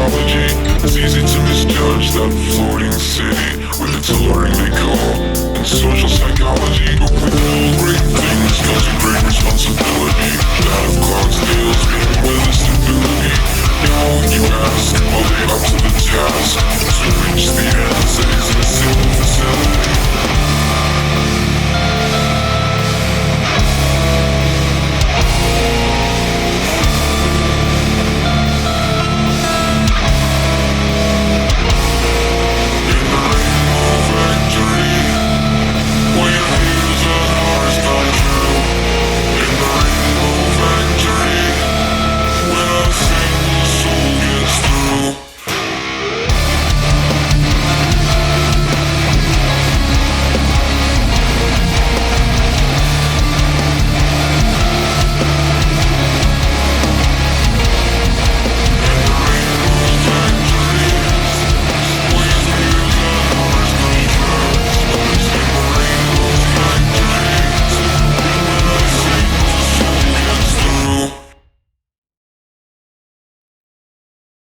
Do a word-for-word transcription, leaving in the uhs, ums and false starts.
technology. It's easy to misjudge that floating city with its alluring decor and social psychology. But we build great things, comes with great responsibility. That of clouds deals with weather stability.